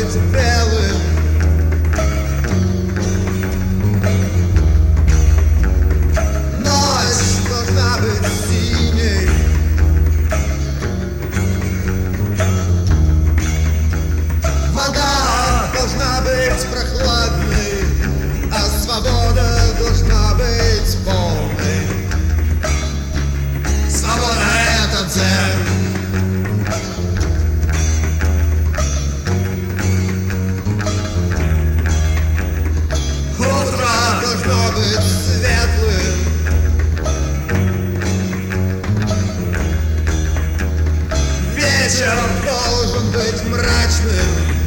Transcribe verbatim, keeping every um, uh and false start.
быть белым. Ночь должна быть синей. Вода должна быть прохладной, а свобода должна быть полной. Свобода — это дзен. Утро должно быть светлым. Вечер должен быть мрачным.